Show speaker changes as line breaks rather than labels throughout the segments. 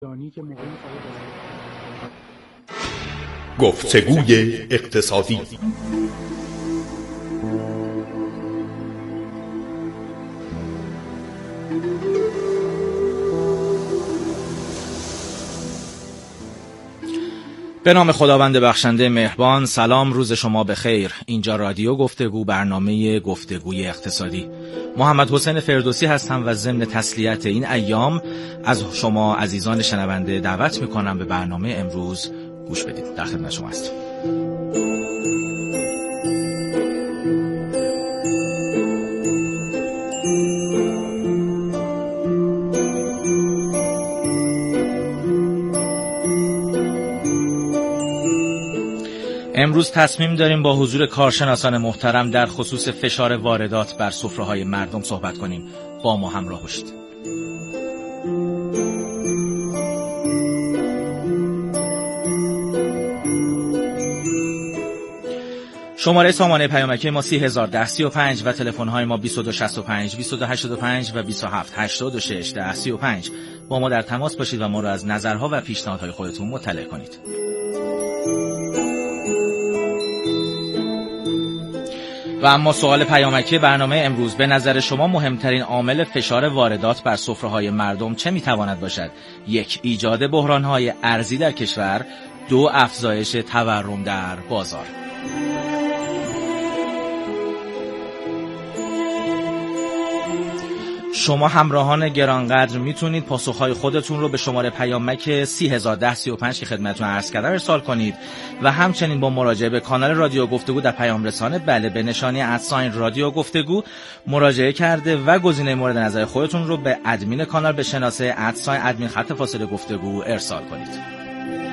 گفتگوی اقتصادی.
به نام خداوند بخشنده مهربان. سلام، روز شما بخیر. اینجا رادیو گفتگو، برنامه گفتگوی اقتصادی. محمد حسین فردوسی هستم و ضمن تسلیت این ایام از شما عزیزان شنونده دعوت میکنم به برنامه امروز گوش بدید. در خدمت شما هستم. امروز تصمیم داریم با حضور کارشناسان محترم در خصوص فشار واردات بر سفره‌های مردم صحبت کنیم. با ما همراه باشید. شماره سامانه پیامکی ما 301035 و تلفن‌های ما 2265 2285 و 2786 1035. با ما در تماس باشید و ما را از نظرها و پیشنهادهای خودتون مطلع کنید. و اما سوال پیامکی برنامه امروز: به نظر شما مهمترین عامل فشار واردات بر سفره‌های مردم چه میتواند باشد؟ 1. ایجاد بحران‌های ارزی در کشور. 2. افزایش تورم در بازار. شما همراهان گرانقدر میتونید پاسخهای خودتون رو به شماره پیامک 301035 که خدمتتون عرض کردم ارسال کنید و همچنین با مراجعه به کانال رادیو گفتگو در پیام رسانه به نشانی @ رادیو گفتگو مراجعه کرده و گزینه مورد نظر خودتون رو به ادمین کانال به شناسه @admin_خط گفتگو ارسال کنید.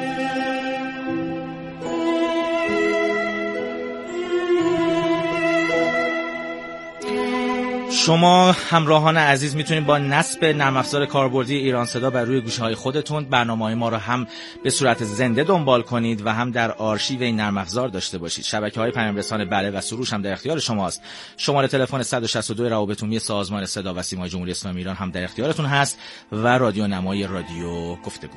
شما همراهان عزیز میتونید با نصب نرم افزار کاربردی ایران صدا بر روی گوشه‌های خودتون برنامه‌های ما را هم به صورت زنده دنبال کنید و هم در آرشیو این نرم افزار داشته باشید. شبکه‌های پیام رسانه بله و سروش هم در اختیار شماست. شماره تلفن 162 روابط عمومی سازمان صدا و سیمای جمهوری اسلامی ایران هم در اختیارتون هست و رادیو نمای رادیو گفتگو.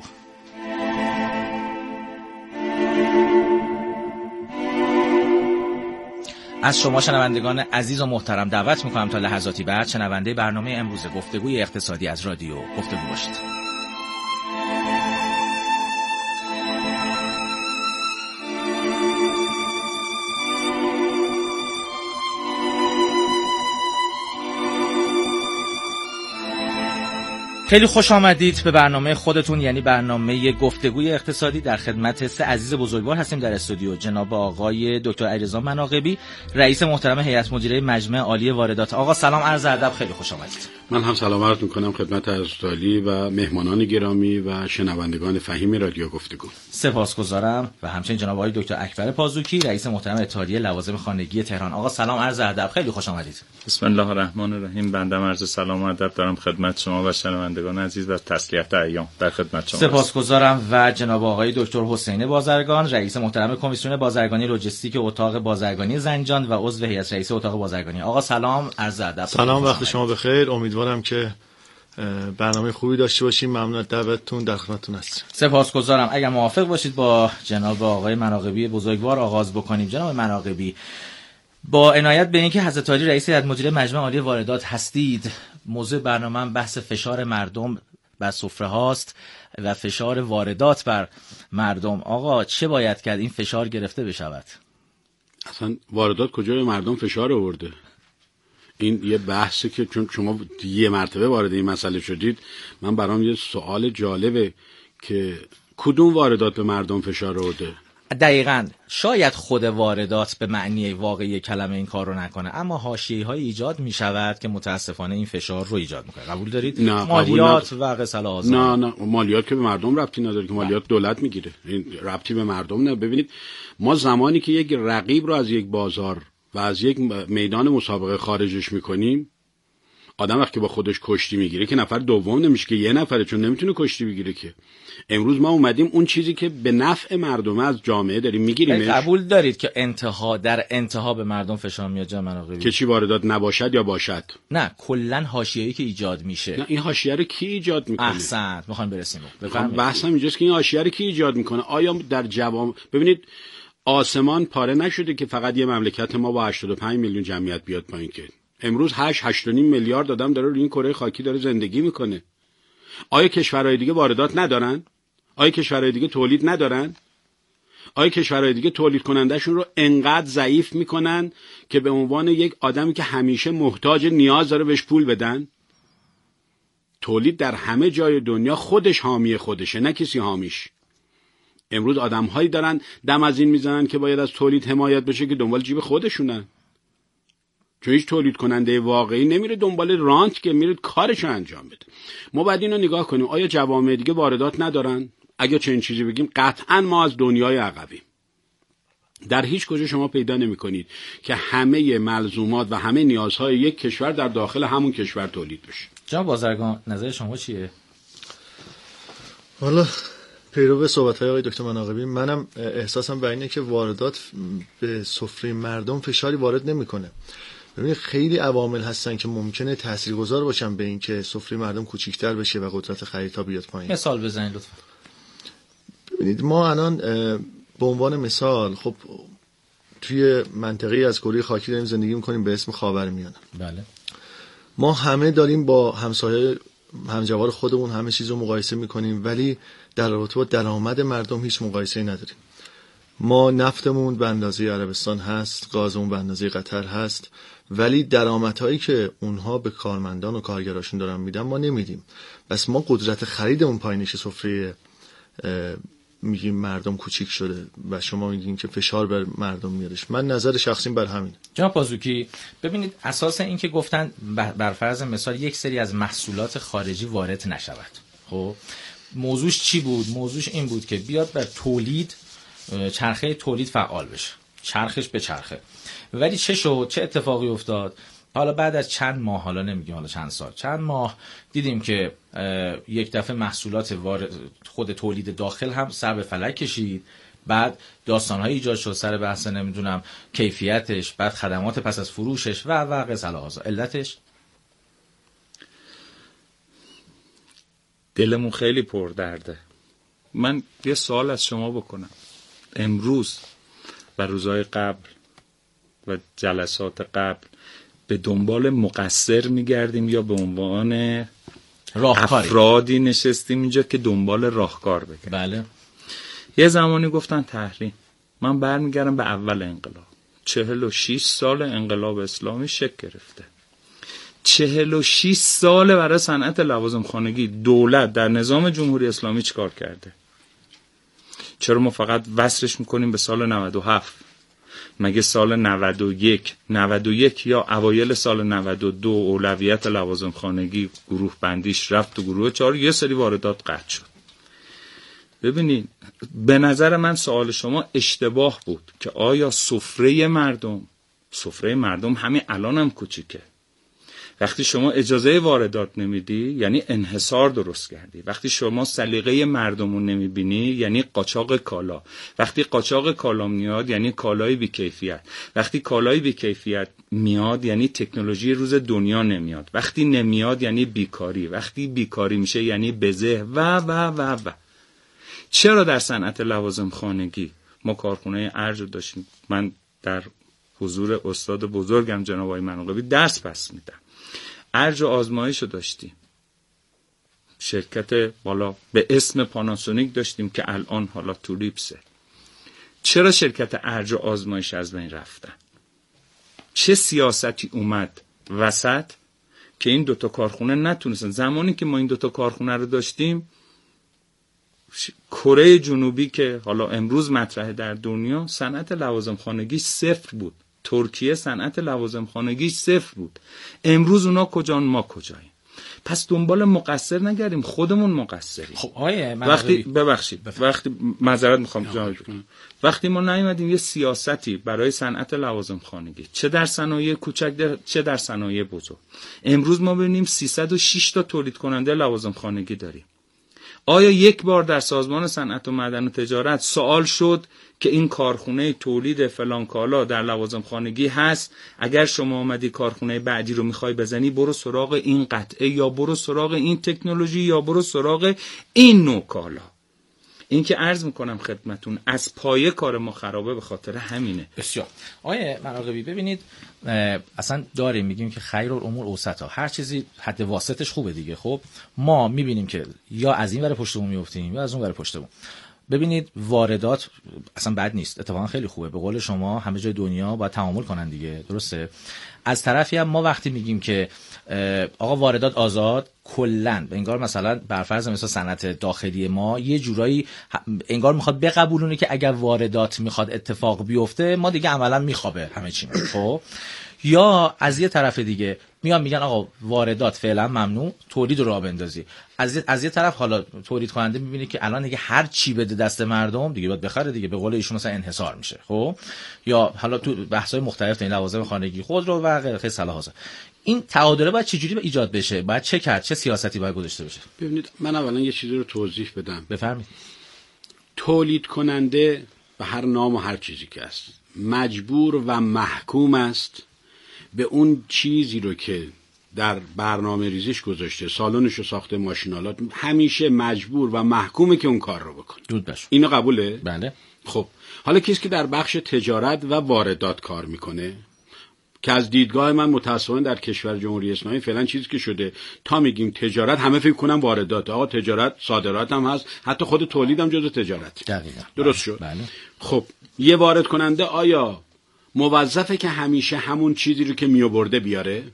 از شما شنوندگان عزیز و محترم دعوت میکنم تا لحظاتی بعد شنونده برنامه امروز گفتگوی اقتصادی از رادیو گفتگو باشید. خیلی خوش آمدید به برنامه خودتون، یعنی برنامه گفتگوی اقتصادی. در خدمت سه عزیز بزرگوار هستیم در استودیو: جناب آقای دکتر علیرضا مناقبی، رئیس محترم هیئت مدیره مجمع عالی واردات. آقا سلام، عرض ادب، خیلی خوش آمدید.
من هم سلام عرض می‌کنم خدمت عزیزانی و مهمانان گرامی و شنوندگان فهیم رادیو گفتگو.
سپاسگزارم. و همچنین جناب آقای دکتر اکبر پازوکی، رئیس محترم اتحادیه لوازم خانگی تهران. آقا سلام، عرض ادب، خیلی خوش آمدید.
بسم الله الرحمن الرحیم. بنده عرض سلام و ادب دارم خدمت شما و شنوندگان عزیز و تسلیت ایام در خدمت شما.
سپاسگزارم. و جناب آقای دکتر حسین بازرگان، رئیس محترم کمیسیون بازرگانی لوجستیک اتاق بازرگانی زنجان و عضو هیئت رئیسه اتاق بازرگانی. آقا سلام، عرض ادب.
سلام، وقت شما بخیر. امیدوارم که برنامه خوبی داشته باشیم. ممنون از دعوتتون، در خدمتتون هستم.
سپاسگزارم. اگر موافق باشید با جناب آقای مناقبی بزرگوار آغاز بکنیم. جناب مناقبی، با عنایت به اینکه حضرت عالی رئیس هیئت مدیره مجمع عالی واردات هستید، موضوع برنامه بحث فشار مردم بر سفره هاست و فشار واردات بر مردم. آقا چه باید کرد این فشار گرفته بشود؟
اصلا واردات کجا به مردم فشار آورده؟ این یه بحثی که چون شما یه مرتبه وارد این مسئله شدید، من برام یه سوال جالبه که کدوم واردات به مردم فشار آورده؟
دقیقاً شاید خود واردات به معنی واقعی کلمه این کار رو نکنه، اما حاشیه‌های ایجاد می شود که متاسفانه این فشار رو ایجاد میکنه. قبول دارید؟
نه،
مالیات و غسل آزار.
نه مالیات که به مردم ربطی نداره، که مالیات دولت میگیره، این ربطی به مردم نه. ببینید، ما زمانی که یک رقیب رو از یک بازار و از یک میدان مسابقه خارجش میکنیم، آدم وقتی با خودش کشتی میگیره که نفر دوم نمیشه که یه نفره، چون نمیتونه کشتی بگیره که. امروز ما اومدیم اون چیزی که به نفع مردم از جامعه داریم میگیریمش.
قبول دارید که در انتها به مردم فشار میاد جناب مناقبی؟
که چی واردات نباشد یا باشد؟
نه کلا حاشیه‌ای که ایجاد میشه.
نه این حاشیه رو کی ایجاد میکنه؟
احسنت، میخوام برسیم.
بحثم اینجاست که این حاشیه رو کی ایجاد میکنه. آیا در جوام ببینید آسمان پاره نشده که فقط یه مملکت ما با 85 میلیون جمعیت بیاد پایین که امروز 8.5 میلیارد آدم داره روی این کره خاکی داره زندگی میکنه. آیا کشورهای دیگه واردات ندارن؟ آیا کشورهای دیگه تولید ندارن؟ آیا کشورهای دیگه تولید کنندشون رو انقدر ضعیف میکنن که به عنوان یک آدمی که همیشه محتاج نیاز داره بهش پول بدن؟ تولید در همه جای دنیا خودش حامی خودشه، نه کسی حامیش. امروز آدم‌هایی دارن دم از این میزنن که باید از تولید حمایت بشه که دنبال جیب خودشونن. چون هیچ تولید کننده واقعی نمیره دنبال رانت که میره کارشو انجام بده. ما باید اینو نگاه کنیم آیا جوامع دیگه واردات ندارن؟ اگه چنین چیزی بگیم قطعاً ما از دنیای عقبیم. در هیچ کجا شما پیدا نمی‌کنید که همه ملزومات و همه نیازهای یک کشور در داخل همون کشور تولید بشه.
جناب بازرگان نظر شما چیه؟
والا پیرو صحبت‌های آقای دکتر مناقبی، منم احساسم بر اینه که واردات به سفره مردم فشاری وارد نمی‌کنه. ببینید خیلی عوامل هستن که ممکنه تاثیرگذار باشن به این که سفره مردم کوچیک‌تر بشه و قدرت خریدها بیاد پایین.
مثال بزنید لطفا.
ببینید ما الان به عنوان مثال خب توی منطقه از کره خاکی داریم زندگی می‌کنیم به اسم خاورمیانه.
بله.
ما همه داریم با همسایه همجوار خودمون همه چیز رو مقایسه می‌کنیم، ولی در رابطه با درآمد مردم هیچ مقایسه‌ای نداریم. ما نفتمون به اندازه عربستان هست، گازمون به اندازه قطر هست، ولی درآمدهایی که اونها به کارمندان و کارگراشون دارن میدن ما نمیدیم. بس ما قدرت خریدمون پایینش، سفره میگیم مردم کوچیک شده و شما میگین که فشار بر مردم میادش. من نظر شخصیم بر همین.
جناب پازوکی ببینید اساس این که گفتن بر فرض مثال یک سری از محصولات خارجی وارد نشود. خب موضوعش چی بود؟ موضوعش این بود که بیاد بر تولید، چرخه تولید فعال بشه، چرخش به چرخه. ولی چه شد؟ چه اتفاقی افتاد؟ حالا بعد از چند ماه، حالا نمیگیم حالا چند سال، چند ماه دیدیم که یک دفعه محصولات خود تولید داخل هم سر به فلک کشید. بعد داستان‌های ایجاد شد سر بحث نمیدونم کیفیتش، بعد خدمات پس از فروشش و قصه الهازا. علتش
دلمون خیلی پردرده. من یه سوال از شما بکنم. امروز و روزهای قبل و جلسات قبل به دنبال مقصر میگردیم یا به عنوان راهکاری افرادی نشستیم اینجا که دنبال راهکار بگیریم؟
بله.
یه زمانی گفتن تحریم. من برمیگردم به اول انقلاب. 46 سال انقلاب اسلامی شکل گرفته. 46 سال برای صنعت لوازم خانگی دولت در نظام جمهوری اسلامی چیکار کرده؟ چرا ما فقط وصلش میکنیم به سال 97؟ مگه سال 91 یا اوایل سال 92 اولویت لوازم خانگی گروه بندیش رفت تو گروه 4، یه سری واردات قطع شد. ببینید به نظر من سوال شما اشتباه بود که آیا سفره مردم همین الان هم کوچیکه. وقتی شما اجازه واردات نمیدی یعنی انحصار درست کردی. وقتی شما سلیقه مردمون نمیبینی یعنی قاچاق کالا. وقتی قاچاق کالا میاد یعنی کالای بی‌کیفیت. وقتی کالای بی‌کیفیت میاد یعنی تکنولوژی روز دنیا نمیاد. وقتی نمیاد یعنی بیکاری. وقتی بیکاری میشه یعنی بزه و چرا در صنعت لوازم خانگی ما کارخونه ارج داشتیم؟ من در حضور استاد بزرگم جناب آقای مناقبی درس پس میدم. ارج آزمایشو داشتیم، شرکت بالا به اسم پاناسونیک داشتیم که الان حالا تولیپسه. چرا شرکت ارج آزمایش از بین رفتن؟ چه سیاستی اومد وسط که این دوتا کارخونه نتونستن؟ زمانی که ما این دوتا کارخونه رو داشتیم کره جنوبی که حالا امروز مطرحه در دنیا صنعت لوازم خانگی صفر بود. ترکیه صنعت لوازم خانگی صفر بود. امروز اونا کجان ما کجاییم؟ پس دنبال مقصر نگردیم، خودمون مقصریم.
خب
وقتی معذرت میخوام جناب، وقتی ما نیومدیم یه سیاستی برای صنعت لوازم خانگی، چه در صنایع کوچک چه در صنایع بزرگ، امروز ما ببینیم 306 تا تولید کننده لوازم خانگی داریم. آیا یک بار در سازمان صنعت و معدن و تجارت سوال شد که این کارخونه تولید فلان کالا در لوازم خانگی هست، اگر شما آمدی کارخونه بعدی رو میخوای بزنی برو سراغ این قطعه یا برو سراغ این تکنولوژی یا برو سراغ این نوع کالا؟ این که عرض میکنم خدمتون از پایه کار ما خرابه، به خاطر همینه.
بسیار. آیه مراقبی ببینید اصلا داریم میگیم که خیر الامور اوسطا، هر چیزی حد واسطش خوبه دیگه. خب ما میبینیم که یا از این ور پشتمون میافتیم یا از اون ور پشتمون. ببینید واردات اصلا بد نیست، اتفاقا خیلی خوبه. به قول شما همه جای دنیا باید تعامل کنن دیگه، درسته؟ از طرفی هم ما وقتی میگیم که آقا واردات آزاد، کلا انگار مثلا بر فرض مثلا صنعت داخلی ما یه جورایی انگار میخواد بقبولونه که اگر واردات میخواد اتفاق بیفته ما دیگه عملا میخوابه همه چی. خب یا از یه طرف دیگه میگن آقا واردات فعلا ممنوع، تولید رو راه بندازی. از یه طرف حالا تولید کننده میبینه که الان دیگه هر چی بده دست مردم دیگه باید بخره دیگه، به قول ایشون مثلا انحصار میشه. خب یا حالا تو بحث‌های مختلف این لوازم خانگی، خودرو و غیره خیلی صلاح‌ها، این تعادله باید چجوری ایجاد بشه؟ باید چه کرد؟ چه سیاستی باید گذاشته بشه؟
ببینید من اولا یه چیزی رو توضیح بدم.
بفرمایید.
تولید کننده به هر نام و هر چیزی که است مجبور و محکوم است به اون چیزی رو که در برنامه ریزیش گذاشته، سالنش رو ساخته، ماشینالات، همیشه مجبور و محکومه که اون کار رو بکنه.
دود باشه.
اینو قبوله؟
بله.
خب حالا کسی که در بخش تجارت و واردات کار میکنه که از دیدگاه من متأسفانه در کشور جمهوری اسلامی فعلا چیزی که شده تا میگیم تجارت همه فکر کنن واردات. آقا تجارت صادرات هم هست، حتی خود تولید هم جزء تجارت.
دقیقاً.
درست شد.
بله.
خب یه وارد کننده آیا موظفه که همیشه همون چیزی رو که میآورده بیاره؟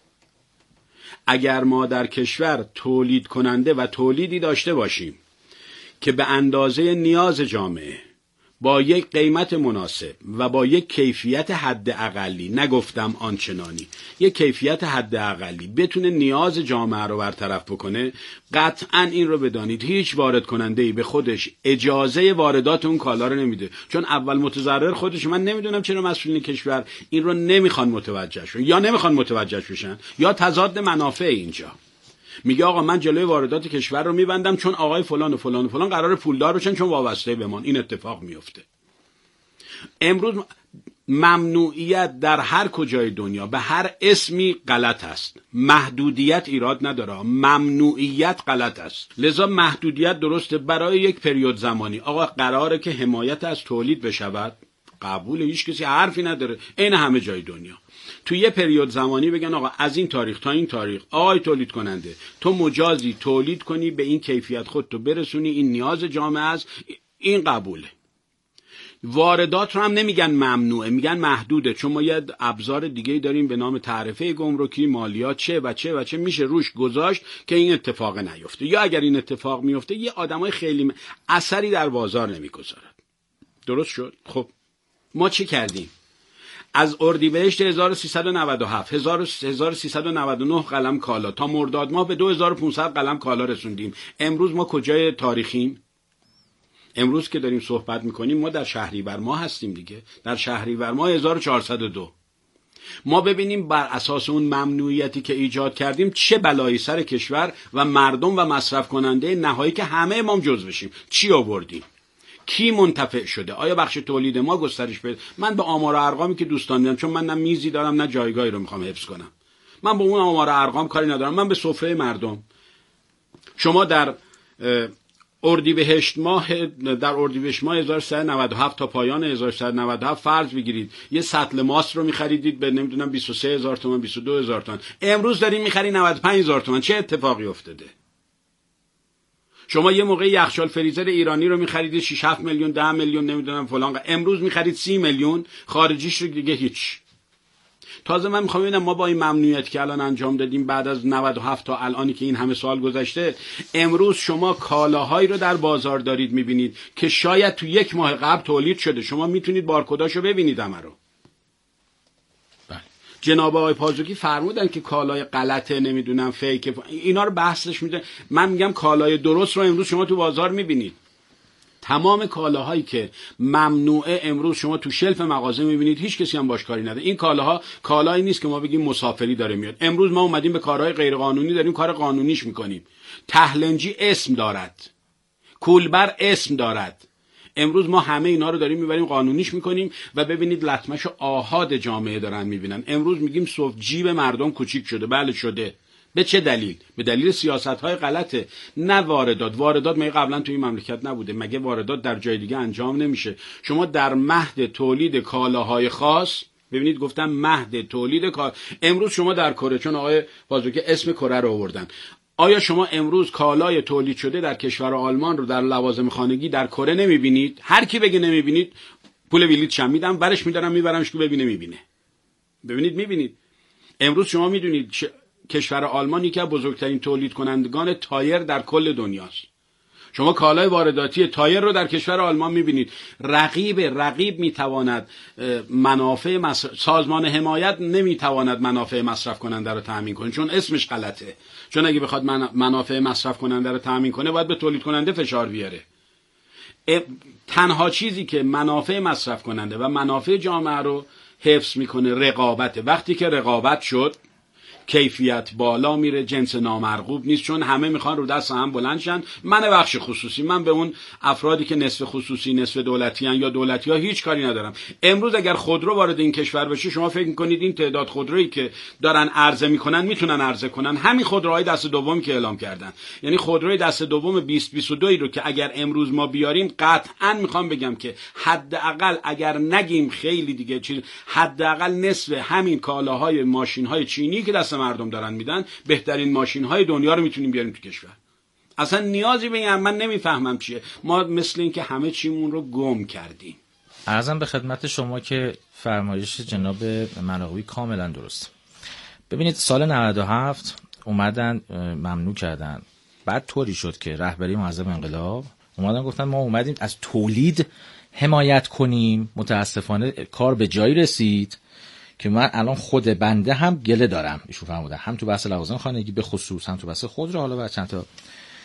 اگر ما در کشور تولید کننده و تولیدی داشته باشیم که به اندازه نیاز جامعه با یک قیمت مناسب و با یک کیفیت حد اقلی، نگفتم آنچنانی، یک کیفیت حد اقلی بتونه نیاز جامعه رو برطرف بکنه، قطعا این رو بدانید هیچ وارد کننده‌ای به خودش اجازه واردات اون کالا رو نمیده، چون اول متضرر خودش. من نمیدونم چرا مسئولین کشور این رو نمیخوان متوجه شن، یا نمیخوان متوجه بشن یا تضاد منافع اینجا. میگه آقا من جلوی واردات کشور رو میبندم چون آقای فلان و فلان و فلان قراره پولدار بشن چون وابسته به من. این اتفاق میفته. امروز ممنوعیت در هر کجای دنیا به هر اسمی غلط است. محدودیت ایراد نداره، ممنوعیت غلط است. لذا محدودیت درسته برای یک پریود زمانی. آقا قراره که حمایت از تولید بشود، قبول، هیچ کسی حرفی نداره، این همه جای دنیا. تو یه پریود زمانی بگن آقا از این تاریخ تا این تاریخ آقای تولید کننده تو مجازی تولید کنی، به این کیفیت خودتو برسونی، این نیاز جامعه است، این قبوله. واردات رو هم نمیگن ممنوعه، میگن محدوده، چون ما یه ابزار دیگه داریم به نام تعرفه گمرکی، مالیات، چه و چه و چه میشه روش گذاشت که این اتفاق نیفته. یا اگر این اتفاق میفته یه آدمای خیلی اثری در بازار نمیگذارد. درست شد؟ خب ما چی کردیم؟ از اردیبهشت 1397 1399 قلم کالا تا مرداد ماه به 2500 قلم کالا رسوندیم. امروز ما کجای تاریخیم؟ امروز که داریم صحبت میکنیم ما در شهریور ماه هستیم دیگه. در شهریور ماه 1402 ما ببینیم بر اساس اون ممنوعیتی که ایجاد کردیم چه بلایی سر کشور و مردم و مصرف کننده نهایی که همه ما جزو بشیم چی آوردیم. کی منتفع شده؟ آیا بخش تولید ما گسترش پیدا؟ من به آمار و ارقامی که دوستان میدم، چون من نه میزی دارم نه جایگاهی رو میخوام حفظ کنم، من به اون آمار و ارقام کاری ندارم، من به سفره مردم. شما در اردیبهشت ماه 1397 تا پایان 1397 فرض بگیرید یه سطل ماست رو می‌خریدید به نمیدونم 23000 تومان 22000 تومان، امروز دارین می‌خری 95000 تومان. چه اتفاقی افتاده؟ شما یه موقع یخچال فریزر ایرانی رو می‌خریدید 6 7 میلیون 10 میلیون نمیدونم فلان، امروز می‌خرید 30 میلیون، خارجیش رو دیگه هیچ. تازه من میخوام ببینم ما با این ممنوعیت که الان انجام دادیم بعد از 97 تا الانی که این همه سال گذشته، امروز شما کالاهایی رو در بازار دارید میبینید که شاید تو یک ماه قبل تولید شده. شما میتونید بارکداشو ببینید همه رو. جناب آقای پازوکی فرمودن که کالای غلطه، نمیدونم فیک، اینا رو بحثش میده. من میگم کالای درست رو امروز شما تو بازار میبینید. تمام کالاهایی که ممنوعه امروز شما تو شلف مغازه میبینید، هیچ کسی هم باش کاری نداره. این کالاها کالایی نیست که ما بگیم مسافری داره میاد. امروز ما اومدیم به کارهای غیر قانونی داریم کار قانونیش میکنیم. تهلنجی اسم دارد، کولبر اسم دارد. امروز ما همه اینا رو داریم میبریم قانونیش میکنیم و ببینید لطمش آحاد جامعه دارن میبینن. امروز میگیم صف جیب مردم کوچیک شده. بله شده. به چه دلیل؟ به دلیل سیاست‌های غلطه. نه واردات مگه قبلا توی این مملکت نبوده؟ مگه واردات در جای دیگه انجام نمیشه؟ شما در مهد تولید کالاهای خاص، ببینید گفتم مهد تولید امروز شما در کره، چون آقای پازوکی اسم کره رو آوردن، آیا شما امروز کالای تولید شده در کشور آلمان رو در لوازم خانگی در کره نمیبینید؟ هر کی بگه نمیبینید پول بلیط میدم برش میدارم میبرمش که ببینه میبینه. ببینید میبینید. امروز شما میدونید کشور آلمان یکی از بزرگترین تولید کنندگان تایر در کل دنیاست. شما کالای وارداتی تایر رو در کشور آلمان میبینید. رقیب میتواند منافع سازمان حمایت نمیتواند منافع مصرف کننده رو تامین کنه، چون اسمش غلطه. چون اگه بخواد منافع مصرف کننده رو تامین کنه باید به تولید کننده فشار بیاره. تنها چیزی که منافع مصرف کننده و منافع جامعه رو حفظ میکنه رقابته. وقتی که رقابت شد کیفیت بالا میره، جنس نامرغوب نیست، چون همه میخوان رو دست هم بلند شن. من بخش خصوصی، من به اون افرادی که نصف خصوصی نصف دولتی ان یا دولتی ها هیچ کاری ندارم. امروز اگر خودرو وارد این کشور بشه، شما فکر میکنید این تعداد خودرویی که دارن عرضه میکنن میتونن عرضه کنن؟ همین خودروهای دست دوم که اعلام کردن، یعنی خودروی دست دوم 2022 رو که اگر امروز ما بیاریم، قطعا میخوام بگم که حداقل اگر نگیم خیلی دیگه چیز، حداقل نصف همین کالاهای ماشین‌های چینی که دست مردم دارن میدن، بهترین ماشین‌های دنیا رو میتونیم بیاریم تو کشور. اصلا نیازی به این من نمیفهمم چیه. ما مثل این که همه چیمون رو گم کردیم.
عرضم به خدمت شما که فرمایش جناب مناقوی کاملا درست. ببینید سال 97 اومدن ممنوع کردن، بعد طوری شد که رهبری معظم انقلاب اومدن گفتن ما اومدیم از تولید حمایت کنیم. متاسفانه کار به جایی رسید که من الان خود بنده هم گله دارم، ایشون فرمودن، هم تو بحث لوازم خانگی به خصوص، هم تو بحث خودرو، حالا بعد چند تا.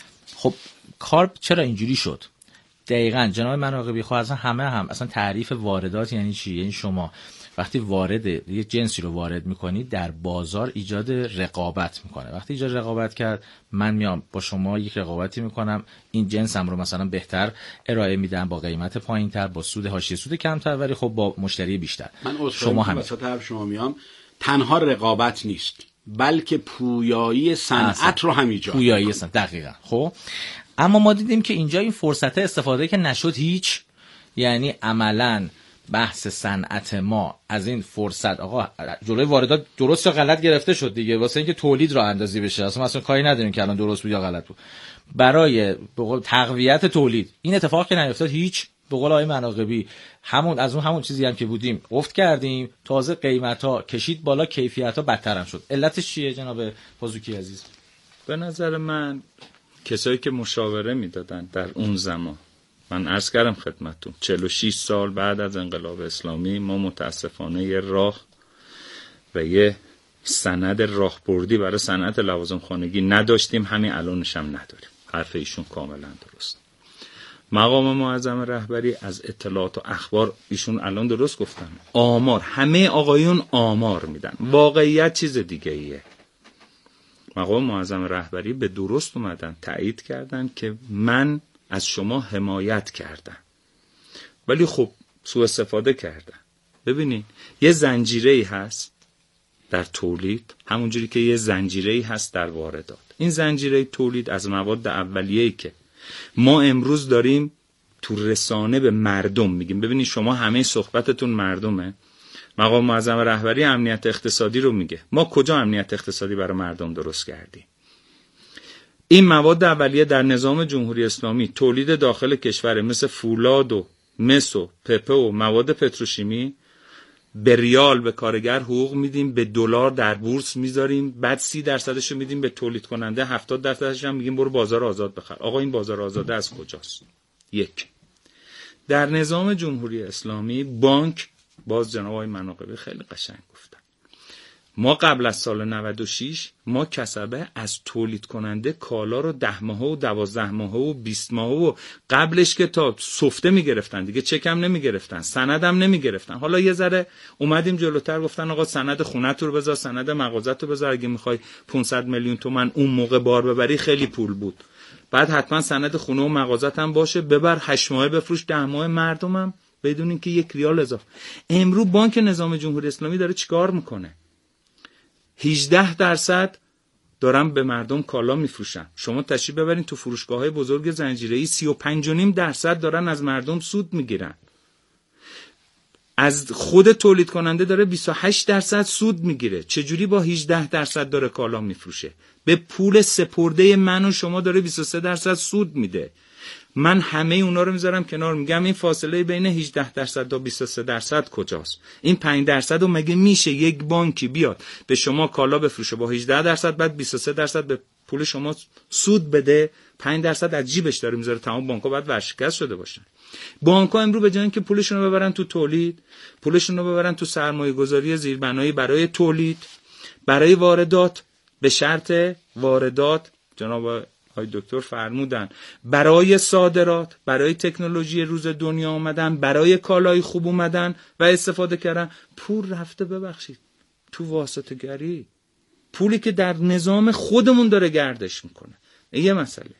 خب کار چرا اینجوری شد؟ دقیقاً جناب مناقبی خب اصلا همه هم اصلا تعریف واردات یعنی چی؟ یعنی شما وقتی وارد یه جنسی رو وارد میکنید در بازار ایجاد رقابت میکنه. وقتی ایجاد رقابت کرد، من میام با شما یک رقابتی میکنم، این جنسم رو مثلا بهتر ارائه میدم با قیمت پایینتر، با سود حاشیه سود کمتر، ولی خب با مشتری بیشتر.
من شما هم وسط حرف شما میام، تنها رقابت نیست بلکه پویایی صنعت رو هم ایجاد.
پویایی صنعت دقیقاً. خب اما ما دیدیم که اینجا این فرصت استفاده که نشد هیچ، یعنی عملاً بحث صنعت ما از این فرصت آقا جلوی واردات درست یا غلط گرفته شد دیگه، واسه اینکه تولید راه اندازی بشه. اصلا کاری نداریم که الان درست بود یا غلط بود. برای به قول تقویت تولید این اتفاق که نیفتاد هیچ. به قول آقای مناقبی همون چیزی هم که بودیم افت کردیم، تازه قیمتا کشید بالا، کیفیت‌ها بدتر هم شد. علتش چیه جناب پازوکی عزیز؟
به نظر من کسایی که مشاوره میدادن در اون زمان، من عرض کردم خدمتتون 46 سال بعد از انقلاب اسلامی ما متاسفانه یه راه و یه سند راهبردی برای صنعت لوازم خانگی نداشتیم، همین الانش هم نداریم. حرف ایشون کاملا درست. مقام معظم رهبری از اطلاعات و اخبار، ایشون الان درست گفتن، آمار، همه آقایون آمار میدن، واقعیت چیز دیگه ایه. مقام معظم رهبری به درست اومدن تایید کردن که من از شما حمایت کردم، ولی خب سوء استفاده کردن. ببینید یه زنجیره‌ای هست در تولید، همونجوری که یه زنجیره‌ای هست در واردات. این زنجیره تولید از مواد اولیه‌ای که ما امروز داریم تو رسانه به مردم میگیم، ببینید شما همه صحبتتون مردمه. مقام معظم رهبری امنیت اقتصادی رو میگه، ما کجا امنیت اقتصادی برای مردم درست کردیم؟ این مواد اولیه در نظام جمهوری اسلامی تولید داخل کشور، مثل فولاد و مس و پپه و مواد پتروشیمی، به ریال به کارگر حقوق میدیم، به دلار در بورس میذاریم، بعد 30% رو میدیم به تولید کننده، 70% هم میگیم برو بازار آزاد بخر. آقا این بازار آزاده از کجاست؟ یک، در نظام جمهوری اسلامی بانک، باز جناب آقای مناقبی خیلی قشنگ گفتن، ما قبل از سال 96 ما کسبه از تولید کننده کالا رو 10 ماهه و 12 ماهه و 20 ماهه و قبلش که تا سفته میگرفتن دیگه، چکم نمیگرفتن، سندم نمیگرفتن. حالا یه ذره اومدیم جلوتر گفتن آقا سند خونت رو بذار، سند مغازت رو بذار، اگه میخوای 500 میلیون تومان اون موقع بار ببری خیلی پول بود، بعد حتما سند خونه و مغازت هم باشه، ببر 8 ماهه بفروش 10 ماهه مردمم بدون اینکه 1 ریال اضافه. امروز بانک نظام جمهوری اسلامی داره چیکار میکنه؟ 18% دارن به مردم کالا میفروشن. شما تشریف ببرین تو فروشگاه‌های بزرگ زنجیره‌ای 35.5% دارن از مردم سود میگیرن. از خود تولید کننده داره 28% سود میگیره. چجوری با 18% داره کالا میفروشه؟ به پول سپرده من و شما داره 23% سود میده. من همه اونا رو میذارم کنار، میگم این فاصله بین 18% تا 23% کجاست؟ این 5% رو مگه میشه یک بانکی بیاد به شما کالا بفروشه با 18% بعد 23% به پول شما سود بده؟ 5% از جیبش داره میذاره. تمام بانک‌ها باید ورشکست شده باشن. بانک‌ها امروز به جای اینکه پولشون رو ببرن تو تولید، پولشون رو ببرن تو سرمایه‌گذاری زیربنایی برای تولید، برای واردات، به شرط واردات جناب های دکتر فرمودن برای صادرات، برای تکنولوژی روز دنیا اومدن، برای کالای خوب اومدن و استفاده کردن، پول رفته ببخشید تو واسطه گری، پولی که در نظام خودمون داره گردش میکنه. یه مسئله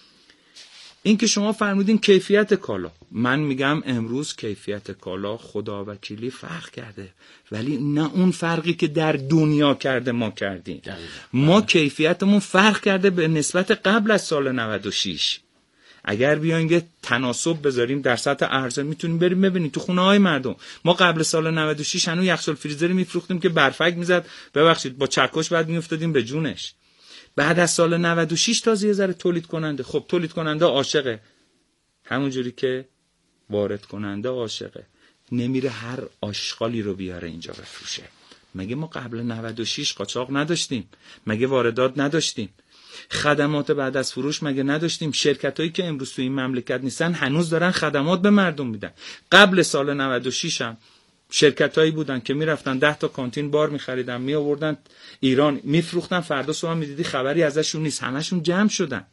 این که شما فرمودین کیفیت کالا، من میگم امروز کیفیت کالا خدا وکیلی فرق کرده، ولی نه اون فرقی که در دنیا کرده ما کردیم. ما کیفیتمون فرق کرده به نسبت قبل از سال 96. اگر بیاین یه تناسب بذاریم در سطح عرضه میتونیم بریم ببینیم تو خونه های مردم. ما قبل سال 96 هنوز یخچال فریزری میفروختیم که برفک میزد، ببخشید با چکش بعد میافتادیم به جونش. بعد از سال 96 تازه یه ذره تولید کننده، خب تولید کننده عاشقه، همونجوری که وارد کننده عاشقه، نمیره هر آشغالی رو بیاره اینجا بفروشه. مگه ما قبل 96 قاچاق نداشتیم؟ مگه واردات نداشتیم؟ خدمات بعد از فروش مگه نداشتیم؟ شرکتایی که امروز تو این مملکت نیستن هنوز دارن خدمات به مردم میدن. قبل سال 96 هم شرکتایی بودن که میرفتن 10 تا کانتین بار میخریدن می آوردن ایران میفروختن، فردا صبح میدیدی خبری ازشون نیست، همشون جمع شدن.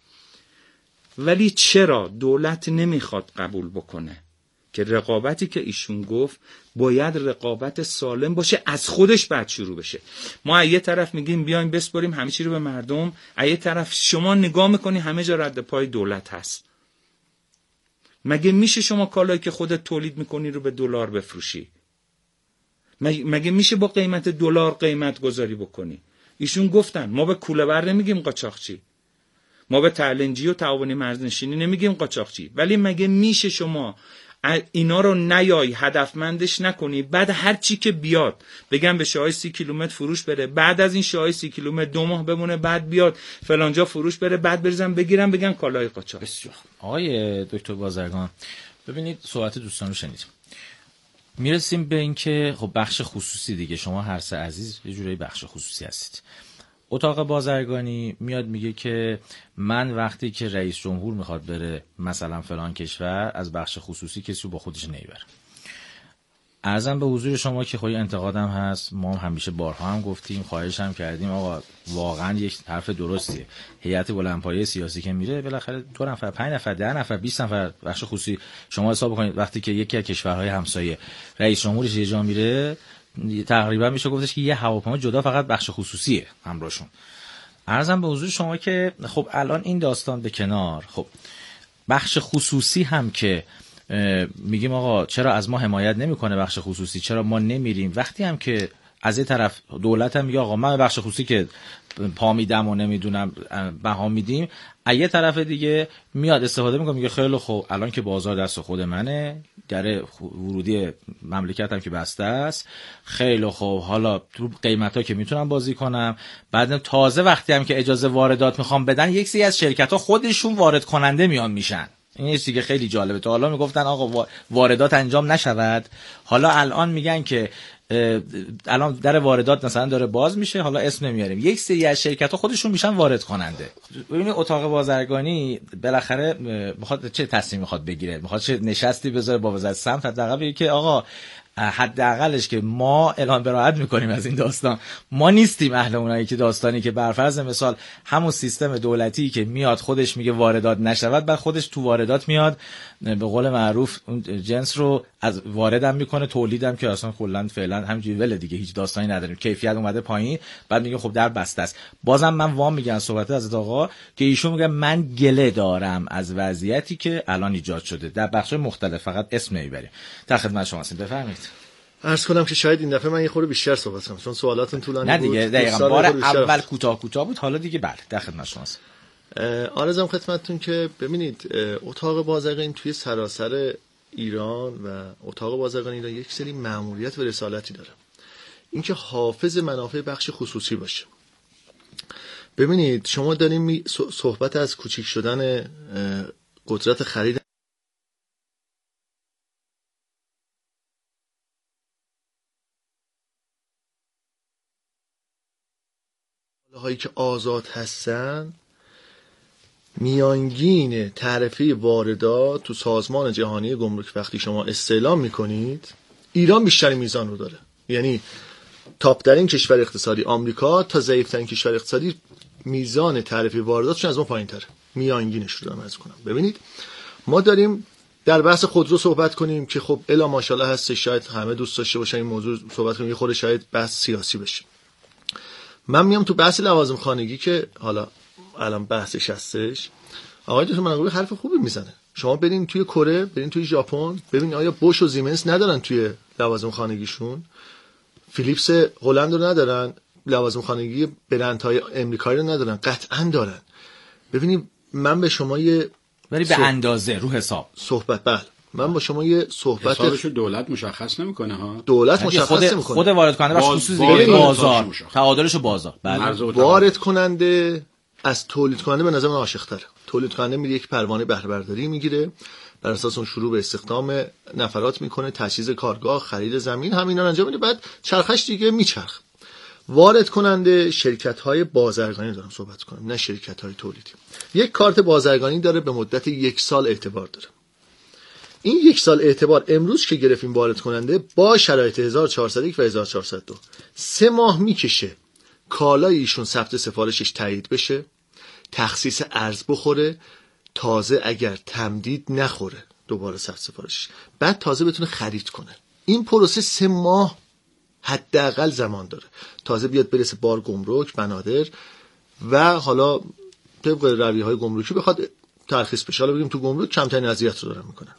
ولی چرا دولت نمیخواد قبول بکنه که رقابتی که ایشون گفت باید رقابت سالم باشه، از خودش بعد شروع بشه؟ ما از یه طرف میگیم بیایم بسپاریم همه چی رو به مردم، از یه طرف شما نگاه میکنی همه جا رد پای دولت هست. مگه میشه شما کالایی که خودت تولید میکنی رو به دلار بفروشی؟ مگه میشه با قیمت دلار قیمت گذاری بکنی؟ ایشون گفتن ما به کوله بر نمیگیم قاچاقچی، ما به تلنجی و تعاونی مرزنشینی نمیگیم قاچاقچی، ولی مگه میشه شما اینا رو نیای هدفمندش نکنی، بعد هر چی که بیاد بگم به شاهای 30 کیلومتر فروش بره، بعد از این شاهای 30 کیلومتر 2 ماه بمونه، بعد بیاد فلانجا فروش بره، بعد بریزن بگیرن بگن کالای قاچاق.
بسیار. آقای دکتر بازرگان ببینید صحبت دوستان رو شنیدیم، میرسیم به این که خب بخش خصوصی دیگه، شما هر سه عزیز یه جوری بخش خصوصی هستید. اتاق بازرگانی میاد میگه که من وقتی که رئیس جمهور میخواد بره مثلا فلان کشور از بخش خصوصی کسی رو با خودش نمیبره. عرضم به حضور شما که خیلی انتقادم هست، ما همیشه بارها هم گفتیم، خواهش هم کردیم، آقا واقعا یک حرف درستیه، هیئت بلندپایه سیاسی که میره بالاخره 2 نفر 5 نفر 10 نفر 20 نفر بخش خصوصی، شما حساب کنید وقتی که یکی از کشورهای همسایه رئیس جمهورش یه جا میره تقریبا میشه گفتش که یه هواپیما جدا فقط بخش خصوصیه همراهشون. عرضم به حضور شما که خب الان این داستان به کنار، خب بخش خصوصی هم که میگیم آقا چرا از ما حمایت نمیکنه بخش خصوصی، چرا ما نمیریم، وقتی هم که از یه طرف دولت هم میگه آقا من بخش خصوصی که پا میدم و نمیدونم بها میدیم، از یه طرف دیگه میاد استفاده میکنه میگه خیلی خوب الان که بازار دست خود منه، در ورودی مملکت هم که بسته است، خیلی خوب حالا تو قیمتا که میتونم بازی کنم، بعد تازه وقتی هم که اجازه واردات میخوام بدن یک سری از شرکت ها خودشون وارد کننده میان میشن. این چیزی که خیلی جالبه، تا حالا میگفتن آقا واردات انجام نشود، حالا الان میگن که الان در واردات مثلا داره باز میشه، حالا اسم نمیاریم، یک سری از شرکت ها خودشون میشن وارد کننده. ببینید اتاق بازرگانی بالاخره میخواد چه تصمیم میخواد بگیره، میخواد چه نشستی بذاره با وزارت سمت حداقل بگه که آقا حداقلش که ما اعلام براحت میکنیم از این داستان، ما نیستیم اهل اونایی که داستانی که بر فرض مثال همون سیستم دولتی که میاد خودش میگه واردات نشود، بعد خودش تو واردات میاد به قول معروف اون جنس رو از واردم میکنه، تولیدم که اصلا کلا فعلا همینجوری ول دیگه، هیچ داستانی نداریم، کیفیت اومده پایین، بعد میگه خب در بسته است. بازم من وام میگم صحبت از آقا که ایشون میگه من گله دارم از وضعیتی که الان ایجاد شده در بخش مختلف، فقط اسم نمیبریم. در خدمت شما هستیم، بفرمایید.
عرض کنم که شاید این دفعه من یه خورده بیشتر صحبت کنم چون سوالاتون طولانی بود.
نه دیگه دقیقاً بار اول کوتاه بود، حالا دیگه بله در خدمت شماست.
آرزم خدمتتون که ببینید اتاق بازرگانی توی سراسر ایران و اتاق بازرگانی ایران یک سری مأموریت و رسالتی داره، اینکه حافظ منافع بخش خصوصی باشه. ببینید شما داریم صحبت از کوچیک شدن قدرت خرید هایی که آزاد هستن. میانگین تعرفه واردات تو سازمان جهانی گمرک وقتی شما استعلام میکنید، ایران بیشترین میزان رو داره، یعنی تاپ ترین کشور اقتصادی آمریکا تا ضعیف ترین کشور اقتصادی میزان تعرفه وارداتشون از ما پایین تره، میانگینش رو دارم عرض کنم. ببینید ما داریم در بحث خودرو صحبت کنیم که خب الا ماشاءالله هست، شاید همه دوست داشته باشن این موضوع صحبت کنیم، یه خورده شاید بحث سیاسی بشه. من میام تو بحث لوازم خانگی که حالا الان بحثش هستش. آقای دکتر منقوی حرف خوبی میزنه. شما برین توی کره، برین توی ژاپن، ببین آیا بوش و زیمنس ندارن توی لوازم خانگیشون؟ فیلیپس هلند رو ندارن؟ لوازم خانگی برندهای امریکایی رو ندارن؟ قطعا دارن. ببینید من به شما یه
ولی به اندازه رو حساب
صحبت من با شما یه صحبت
حسابشو دولت مشخص نمیکنه ها،
دولت مشخص نمیکنه،
خود وارد کننده بخش خصوصی بازار تعادلشو بازار. بله
وارد کننده از تولید کننده به نظر من عاشق‌تره. تولید کننده میره یک پروانه بهره برداری میگیره، بر اساس اون شروع به استخدام نفرات میکنه، تجهیز کارگاه، خرید زمین، همینا رو انجام میده، بعد چرخش دیگه میچرخ. وارد کننده شرکت‌های بازرگانی دارم صحبت کنم، نه شرکت‌های تولیدی. یک کارت بازرگانی داره، به مدت 1 سال اعتبار داره. این 1 سال اعتبار امروز که گرفتیم وارد کننده با شرایط 1401 و 1402 3 ماه میکشه کالای ایشون ثبت سفارشش تایید بشه، تخصیص ارز بخوره، تازه اگر تمدید نخوره دوباره ثبت سفارشش، بعد تازه بتونه خرید کنه. این پروسه 3 ماه حداقل زمان داره، تازه بیاد برسه بار گمرک، بنادر و حالا طبق رویه‌های گمرکی بخواد ترخیص بشه. حالا بگیم تو گمرک کمترین اذیت رو دارن میکنن.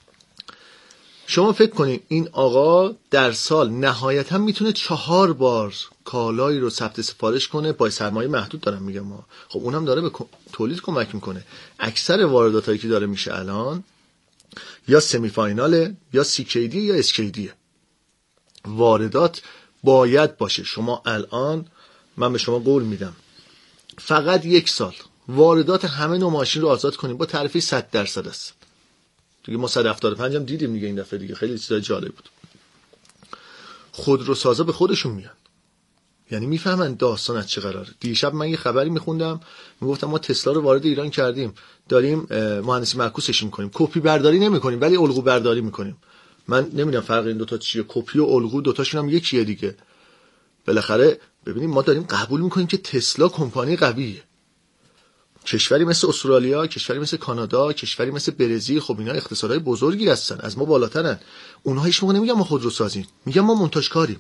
شما فکر کنید این آقا در سال نهایتا میتونه 4 بار کالایی رو ثبت سفارش کنه با سرمایه محدود دارم میگم ما. خب اونم داره به تولید کمک میکنه. اکثر وارداتایی که داره میشه الان یا سمی فایناله یا CKD یا SKD. واردات باید باشه. شما الان من به شما قول میدم فقط 1 سال واردات همه نوع ماشین رو آزاد کنیم با تعرفه 100% است. دیگه ما 175 هم دیدیم دیگه این دفعه، دیگه خیلی چیزای جالب بود. خودروسازا به خودشون میان، یعنی میفهمن داستان از چه قراره. دیشب من یه خبری میخوندم میگفتم ما تسلا رو وارد ایران کردیم، داریم مهندسی معکوسش میکنیم، کپی برداری نمیکنیم ولی الگو برداری میکنیم. من نمیدونم فرق این دوتا چیه، کپی و الگو دوتاشون هم یکیه دیگه. بالاخره ببینیم ما داریم قبول میکنیم که تسلا کمپانی قویه. کشوری مثل استرالیا، کشوری مثل کانادا، کشوری مثل برزیل، خب اینا اقتصادهای بزرگی هستن، از ما بالاترن. اونها هیچ موقع نمیگن ما خودرو سازیم، میگن ما مونتاژکاریم.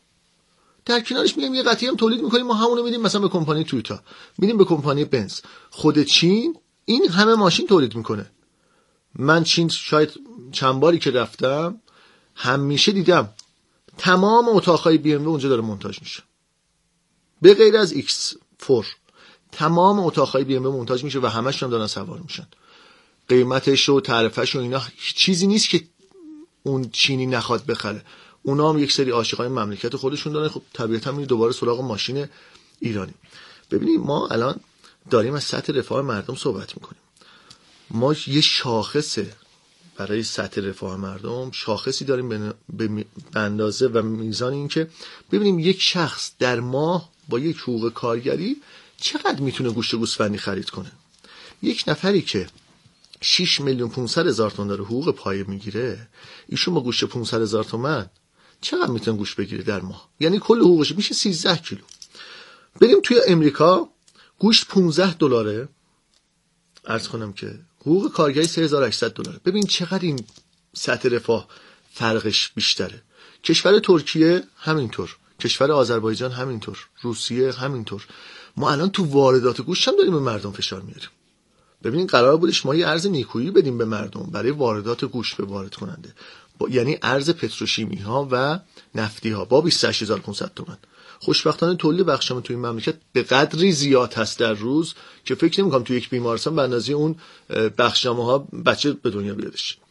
در کنارش میگم یه قطعی هم تولید میکنیم، ما همونو میدیم مثلا به کمپانی تویوتا، میدیم به کمپانی بنز. خود چین این همه ماشین تولید میکنه. من چین شاید چند باری که رفتم همیشه دیدم تمام اتاقهای BMW اونجا داره مونتاژ میشه، به غیر از X4 تمام اتاقهای BMW مونتاژ میشه و همش هم دارن سوار میشن. قیمتش و تعرفه‌ش و اینا چیزی نیست که اون چینی نخواد بخره. اونا هم یک سری عاشقای مملکت خودشون دارن. خب طبیعتا میره دوباره سراغ ماشین ایرانی. ببینید ما الان داریم از سطح رفاه مردم صحبت میکنیم. ما یه شاخصه برای سطح رفاه مردم، شاخصی داریم به اندازه و میزان این که ببینیم یک شخص در ماه با یک حقوق کارگری چقدر میتونه گوشت گوسفندی خرید کنه. یک نفری که 6,500,000 تومان داره حقوق پایه میگیره، ایشون با گوشت 500,000 تومان چقدر میتونه گوشت بگیره در ماه؟ یعنی کل حقوقش میشه 13 کیلو. بریم توی امریکا گوشت $15، عرض کنم که حقوق کارگری $3800. ببین چقدر این سطح رفاه فرقش بیشتره. کشور ترکیه همینطور، کشور آذربایجان همینطور، روسیه همینطور. ما الان تو واردات گوشت هم داریم به مردم فشار میاریم. ببینین قرار بودش ما یه ارز نیکویی بدیم به مردم برای واردات گوشت به وارد کننده، یعنی ارز پتروشیمی ها و نفتی ها با 28500 تومان. خوشبختانه تولید بخشنامه توی این مملکت به قدری زیاد هست در روز که فکر نمی‌کنم توی یک بیمارستان به اندازه اون بخشنامه ها بچه به دنیا بیادش.